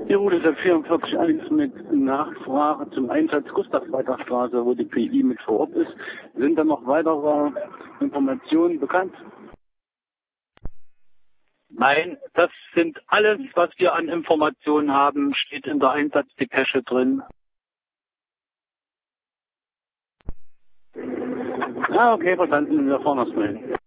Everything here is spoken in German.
Die Route ist 44 mit Nachfrage zum Einsatz Gustav-Freitag-Straße, wo die PI mit vor Ort ist. Sind da noch weitere Informationen bekannt? Nein, das sind alles, was wir an Informationen haben, steht in der Einsatzdepesche drin. Ah, okay, verstanden. Wir fahren das mal hin.